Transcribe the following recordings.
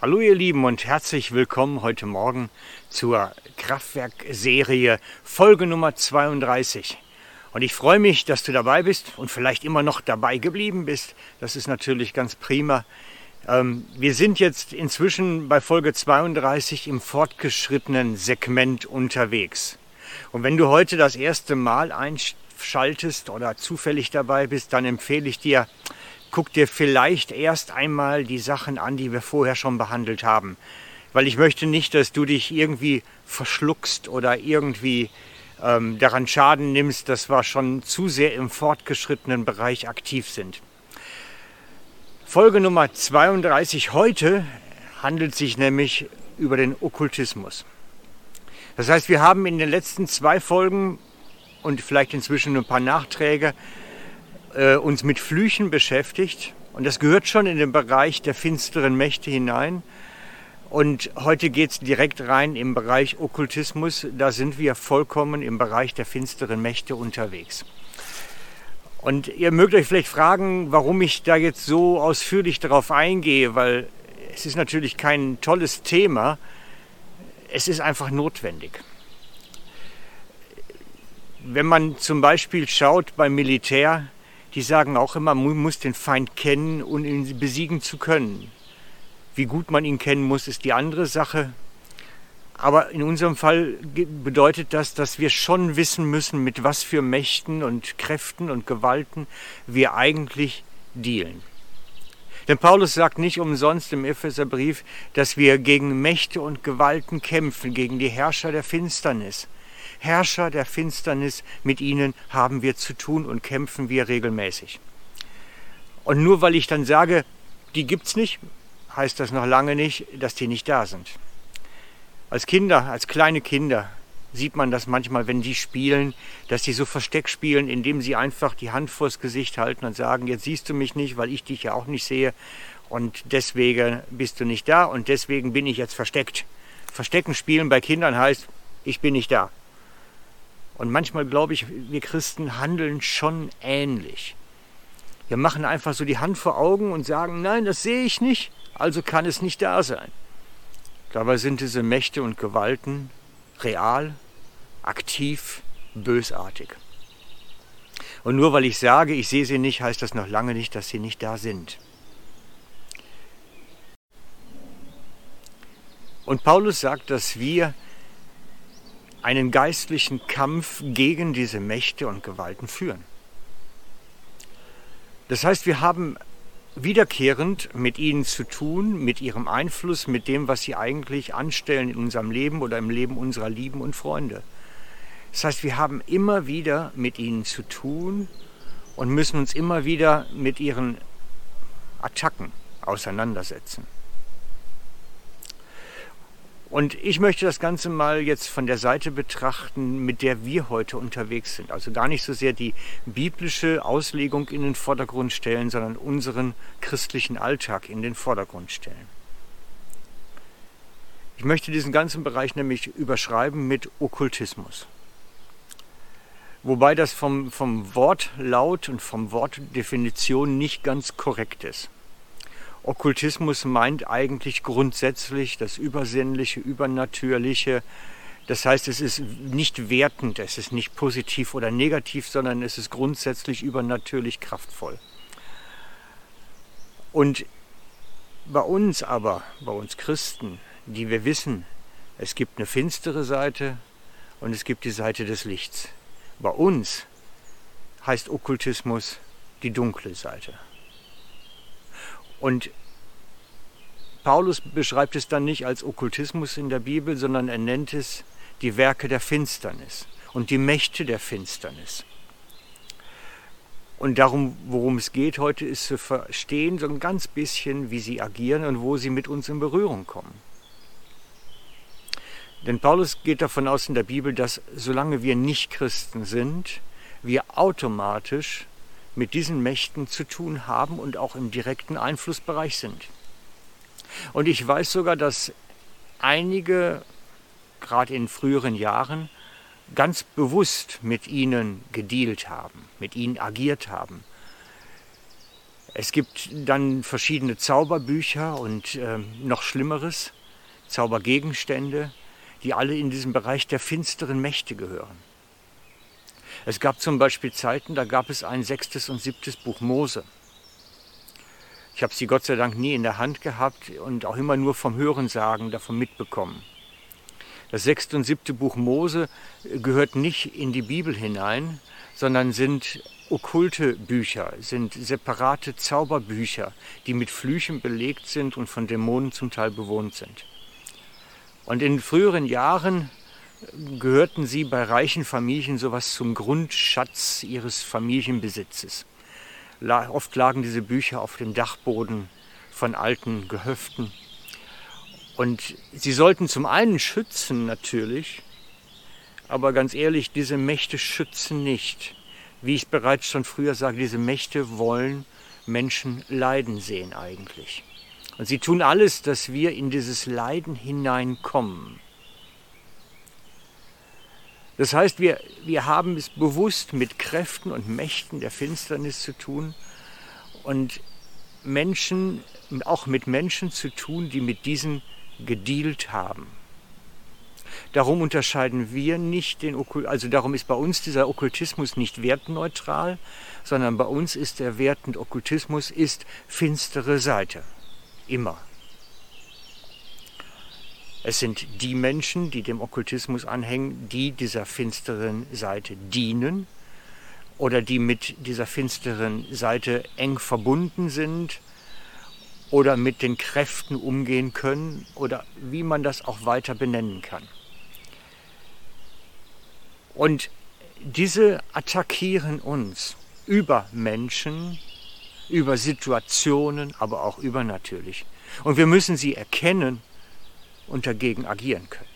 Hallo ihr Lieben und herzlich willkommen heute Morgen zur Kraftwerk-Serie Folge Nummer 32. Und ich freue mich, dass du dabei bist und vielleicht immer noch dabei geblieben bist. Das ist natürlich ganz prima. Wir sind jetzt inzwischen bei Folge 32 im fortgeschrittenen Segment unterwegs. Und wenn du heute das erste Mal einschaltest oder zufällig dabei bist, dann empfehle ich dir, guck dir vielleicht erst einmal die Sachen an, die wir vorher schon behandelt haben. Weil ich möchte nicht, dass du dich irgendwie verschluckst oder irgendwie daran Schaden nimmst, dass wir schon zu sehr im fortgeschrittenen Bereich aktiv sind. Folge Nummer 32 heute handelt sich nämlich über den Okkultismus. Das heißt, wir haben in den letzten 2 Folgen und vielleicht inzwischen ein paar Nachträge uns mit Flüchen beschäftigt. Und das gehört schon in den Bereich der finsteren Mächte hinein. Und heute geht es direkt rein im Bereich Okkultismus. Da sind wir vollkommen im Bereich der finsteren Mächte unterwegs. Und ihr mögt euch vielleicht fragen, warum ich da jetzt so ausführlich darauf eingehe, weil es ist natürlich kein tolles Thema. Es ist einfach notwendig. Wenn man zum Beispiel schaut beim Militär, die sagen auch immer, man muss den Feind kennen, um ihn besiegen zu können. Wie gut man ihn kennen muss, ist die andere Sache. Aber in unserem Fall bedeutet das, dass wir schon wissen müssen, mit was für Mächten und Kräften und Gewalten wir eigentlich dealen. Denn Paulus sagt nicht umsonst im Epheserbrief, dass wir gegen Mächte und Gewalten kämpfen, gegen die Herrscher der Finsternis. Herrscher der Finsternis, mit ihnen haben wir zu tun und kämpfen wir regelmäßig. Und nur weil ich dann sage, die gibt's nicht, heißt das noch lange nicht, dass die nicht da sind. Als Kinder, als kleine Kinder sieht man das manchmal, wenn die spielen, dass die so Versteck spielen, indem sie einfach die Hand vors Gesicht halten und sagen, jetzt siehst du mich nicht, weil ich dich ja auch nicht sehe und deswegen bist du nicht da und deswegen bin ich jetzt versteckt. Verstecken spielen bei Kindern heißt, ich bin nicht da. Und manchmal glaube ich, wir Christen handeln schon ähnlich. Wir machen einfach so die Hand vor Augen und sagen, nein, das sehe ich nicht, also kann es nicht da sein. Dabei sind diese Mächte und Gewalten real, aktiv, bösartig. Und nur weil ich sage, ich sehe sie nicht, heißt das noch lange nicht, dass sie nicht da sind. Und Paulus sagt, dass wir einen geistlichen Kampf gegen diese Mächte und Gewalten führen. Das heißt, wir haben wiederkehrend mit ihnen zu tun, mit ihrem Einfluss, mit dem, was sie eigentlich anstellen in unserem Leben oder im Leben unserer Lieben und Freunde. Das heißt, wir haben immer wieder mit ihnen zu tun und müssen uns immer wieder mit ihren Attacken auseinandersetzen. Und ich möchte das Ganze mal jetzt von der Seite betrachten, mit der wir heute unterwegs sind. Also gar nicht so sehr die biblische Auslegung in den Vordergrund stellen, sondern unseren christlichen Alltag in den Vordergrund stellen. Ich möchte diesen ganzen Bereich nämlich überschreiben mit Okkultismus. Wobei das vom Wortlaut und vom Wortdefinition nicht ganz korrekt ist. Okkultismus meint eigentlich grundsätzlich das Übersinnliche, Übernatürliche. Das heißt, es ist nicht wertend, es ist nicht positiv oder negativ, sondern es ist grundsätzlich übernatürlich kraftvoll. Und bei uns Christen, die wir wissen, es gibt eine finstere Seite und es gibt die Seite des Lichts. Bei uns heißt Okkultismus die dunkle Seite. Und Paulus beschreibt es dann nicht als Okkultismus in der Bibel, sondern er nennt es die Werke der Finsternis und die Mächte der Finsternis. Und darum, worum es geht heute, ist zu verstehen, so ein ganz bisschen, wie sie agieren und wo sie mit uns in Berührung kommen. Denn Paulus geht davon aus in der Bibel, dass solange wir nicht Christen sind, wir automatisch mit diesen Mächten zu tun haben und auch im direkten Einflussbereich sind. Und ich weiß sogar, dass einige, gerade in früheren Jahren, ganz bewusst mit ihnen gedealt haben, mit ihnen agiert haben. Es gibt dann verschiedene Zauberbücher und noch Schlimmeres, Zaubergegenstände, die alle in diesen Bereich der finsteren Mächte gehören. Es gab zum Beispiel Zeiten, da gab es ein 6. und 7. Buch Mose. Ich habe sie Gott sei Dank nie in der Hand gehabt und auch immer nur vom Hörensagen davon mitbekommen. Das 6. und 7. Buch Mose gehört nicht in die Bibel hinein, sondern sind okkulte Bücher, sind separate Zauberbücher, die mit Flüchen belegt sind und von Dämonen zum Teil bewohnt sind. Und in früheren Jahren gehörten sie bei reichen Familien sowas zum Grundschatz ihres Familienbesitzes. Oft lagen diese Bücher auf dem Dachboden von alten Gehöften. Und sie sollten zum einen schützen natürlich, aber ganz ehrlich, diese Mächte schützen nicht. Wie ich bereits schon früher sage, diese Mächte wollen Menschen leiden sehen eigentlich. Und sie tun alles, dass wir in dieses Leiden hineinkommen. Das heißt, wir haben es bewusst mit Kräften und Mächten der Finsternis zu tun und auch mit Menschen zu tun, die mit diesen gedealt haben. Darum unterscheiden wir nicht darum ist bei uns dieser Okkultismus nicht wertneutral, sondern bei uns ist der Wert und Okkultismus ist finstere Seite. Immer. Es sind die Menschen, die dem Okkultismus anhängen, die dieser finsteren Seite dienen oder die mit dieser finsteren Seite eng verbunden sind oder mit den Kräften umgehen können oder wie man das auch weiter benennen kann. Und diese attackieren uns über Menschen, über Situationen, aber auch übernatürlich. Und wir müssen sie erkennen und dagegen agieren können.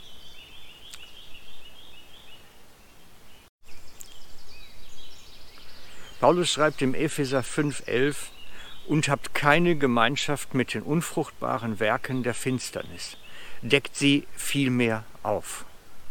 Paulus schreibt im Epheser 5,11: und habt keine Gemeinschaft mit den unfruchtbaren Werken der Finsternis, deckt sie vielmehr auf.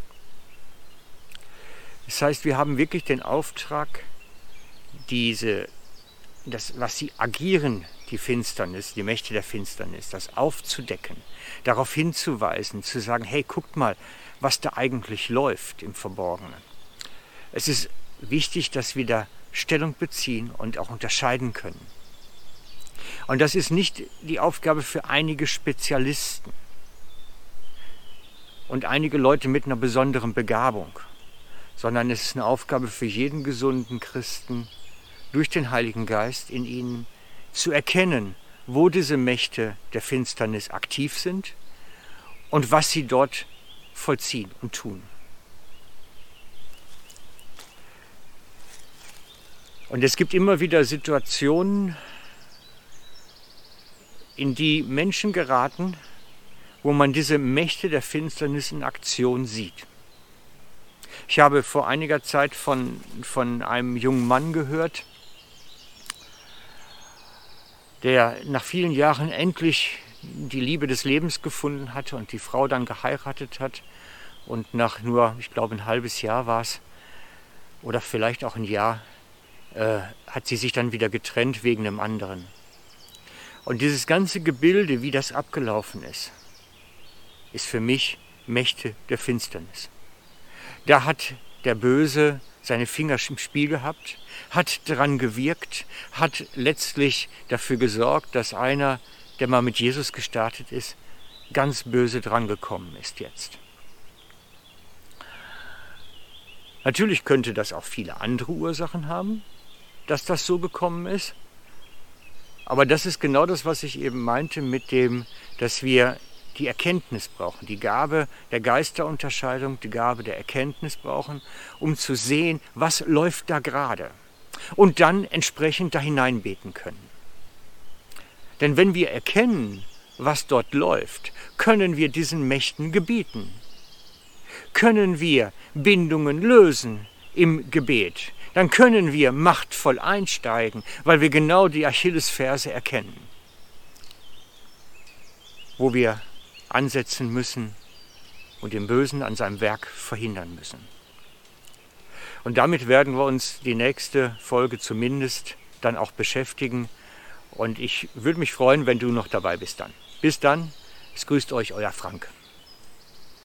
Das heißt, wir haben wirklich den Auftrag, was sie agieren, die Finsternis, die Mächte der Finsternis, das aufzudecken, darauf hinzuweisen, zu sagen, hey, guckt mal, was da eigentlich läuft im Verborgenen. Es ist wichtig, dass wir da Stellung beziehen und auch unterscheiden können. Und das ist nicht die Aufgabe für einige Spezialisten und einige Leute mit einer besonderen Begabung, sondern es ist eine Aufgabe für jeden gesunden Christen, durch den Heiligen Geist in ihnen zu erkennen, wo diese Mächte der Finsternis aktiv sind und was sie dort vollziehen und tun. Und es gibt immer wieder Situationen, in die Menschen geraten, wo man diese Mächte der Finsternis in Aktion sieht. Ich habe vor einiger Zeit von einem jungen Mann gehört, der nach vielen Jahren endlich die Liebe des Lebens gefunden hatte und die Frau dann geheiratet hat. Und nach nur, ich glaube, ein halbes Jahr war es, oder vielleicht auch ein Jahr, hat sie sich dann wieder getrennt wegen einem anderen. Und dieses ganze Gebilde, wie das abgelaufen ist für mich Mächte der Finsternis. Da hat der Böse seine Finger im Spiel gehabt, hat daran gewirkt, hat letztlich dafür gesorgt, dass einer, der mal mit Jesus gestartet ist, ganz böse drangekommen ist jetzt. Natürlich könnte das auch viele andere Ursachen haben, dass das so gekommen ist. Aber das ist genau das, was ich eben meinte mit dem, dass wir die Erkenntnis brauchen, die Gabe der Geisterunterscheidung, die Gabe der Erkenntnis brauchen, um zu sehen, was läuft da gerade und dann entsprechend da hineinbeten können. Denn wenn wir erkennen, was dort läuft, können wir diesen Mächten gebieten. Können wir Bindungen lösen im Gebet, dann können wir machtvoll einsteigen, weil wir genau die Achillesferse erkennen, wo wir ansetzen müssen und den Bösen an seinem Werk verhindern müssen. Und damit werden wir uns die nächste Folge zumindest dann auch beschäftigen, Und ich würde mich freuen, wenn du noch dabei bist dann. Bis dann, es grüßt euch, euer Frank.